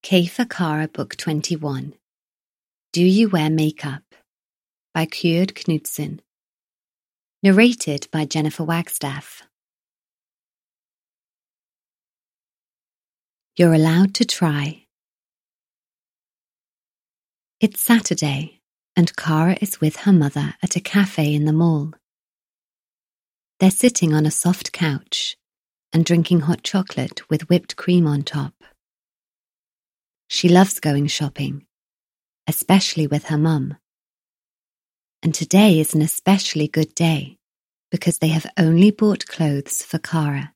K for Kara Book 21. Do You Wear Makeup? By Kjerd Knudsen. Narrated by Jennifer Wagstaff. You're allowed to try. It's Saturday, and Kara is with her mother at a cafe in the mall. They're sitting on a soft couch and drinking hot chocolate with whipped cream on top. She loves going shopping, especially with her mum. And today is an especially good day because they have only bought clothes for Kara.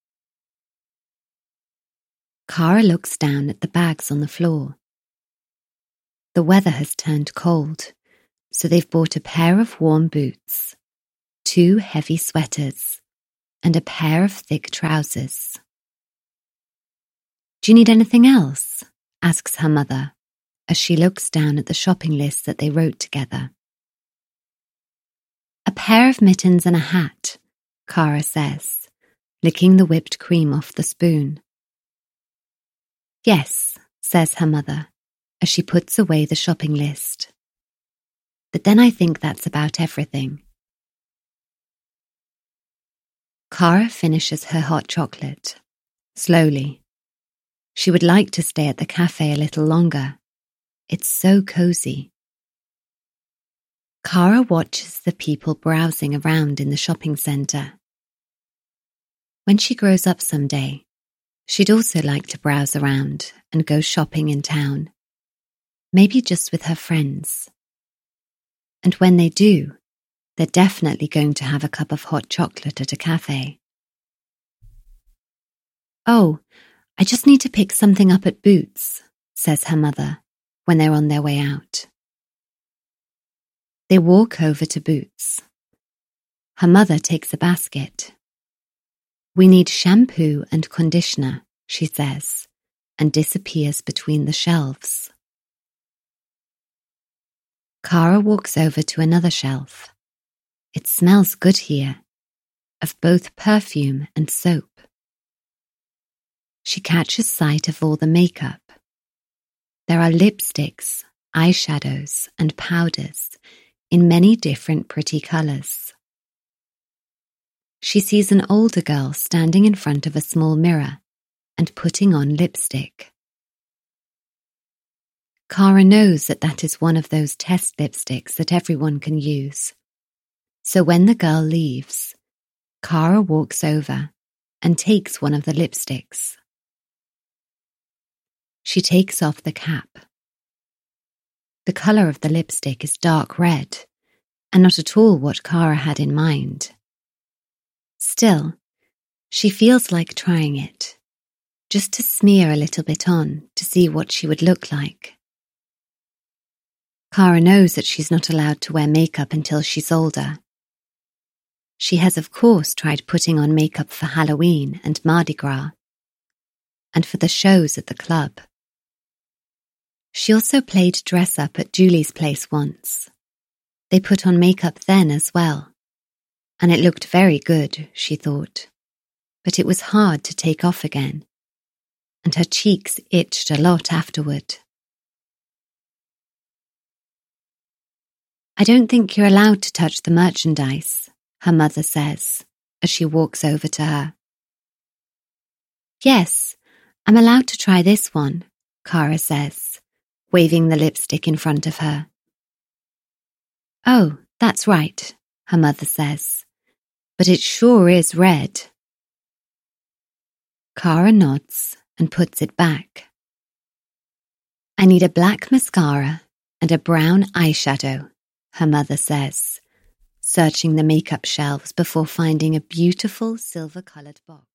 Kara looks down at the bags on the floor. The weather has turned cold, so they've bought a pair of warm boots, 2 heavy sweaters, and a pair of thick trousers. Do you need anything else? Asks her mother as she looks down at the shopping list that they wrote together. A pair of mittens and a hat, Kara says, licking the whipped cream off the spoon. Yes, says her mother, as she puts away the shopping list. But then I think that's about everything. Kara finishes her hot chocolate, slowly. She would like to stay at the cafe a little longer. It's so cozy. Kara watches the people browsing around in the shopping centre. When she grows up someday, she'd also like to browse around and go shopping in town, maybe just with her friends. And when they do, they're definitely going to have a cup of hot chocolate at a cafe. Oh, I just need to pick something up at Boots, says her mother when they're on their way out. They walk over to Boots. Her mother takes a basket. We need shampoo and conditioner, she says, and disappears between the shelves. Kara walks over to another shelf. It smells good here, of both perfume and soap. She catches sight of all the makeup. There are lipsticks, eyeshadows, and powders in many different pretty colours. She sees an older girl standing in front of a small mirror and putting on lipstick. Kara knows that that is one of those test lipsticks that everyone can use. So when the girl leaves, Kara walks over and takes one of the lipsticks. She takes off the cap. The colour of the lipstick is dark red, and not at all what Kara had in mind. Still, she feels like trying it, just to smear a little bit on to see what she would look like. Kara knows that she's not allowed to wear makeup until she's older. She has of course tried putting on makeup for Halloween and Mardi Gras, and for the shows at the club. She also played dress-up at Julie's place once. They put on makeup then as well, and it looked very good, she thought, but it was hard to take off again, and her cheeks itched a lot afterward. I don't think you're allowed to touch the merchandise, her mother says, as she walks over to her. Yes, I'm allowed to try this one, Kara says, waving the lipstick in front of her. Oh, that's right, her mother says, but it sure is red. Kara nods and puts it back. I need a black mascara and a brown eyeshadow, her mother says, searching the makeup shelves before finding a beautiful silver-coloured box.